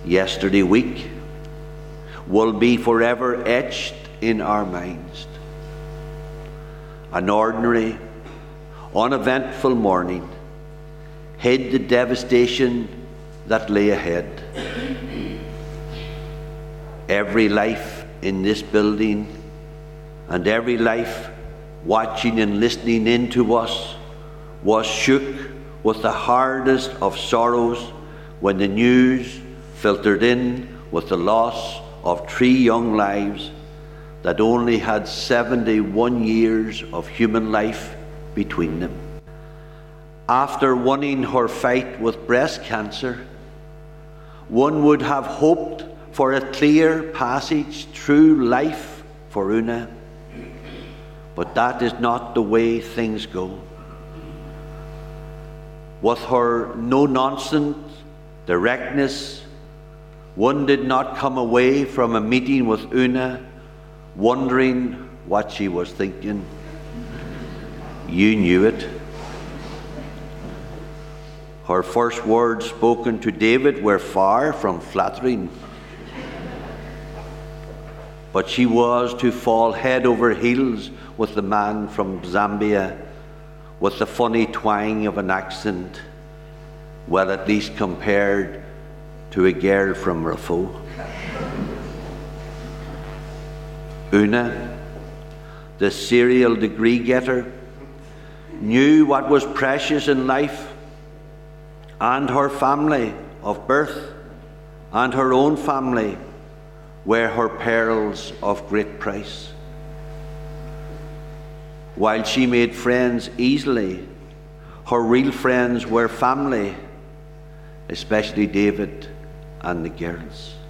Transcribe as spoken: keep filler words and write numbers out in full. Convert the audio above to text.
yesterday week, will be forever etched in our minds. An ordinary, uneventful morning hid the devastation that lay ahead. Every life in this building and every life watching and listening in to us was shook with the hardest of sorrows when the news filtered in with the loss of three young lives that only had seventy-one years of human life between them. After winning her fight with breast cancer, one would have hoped for a clear passage through life for Una, but that is not the way things go. With her no-nonsense directness, one did not come away from a meeting with Una wondering what she was thinking. You knew it. Her first words spoken to David were far from flattering, but she was to fall head over heels with the man from Zambia with the funny twang of an accent, well, at least compared to a girl from Rafo. Una, the serial degree getter, knew what was precious in life, and her family of birth and her own family were her pearls of great price. While she made friends easily, her real friends were family, especially David and the girls.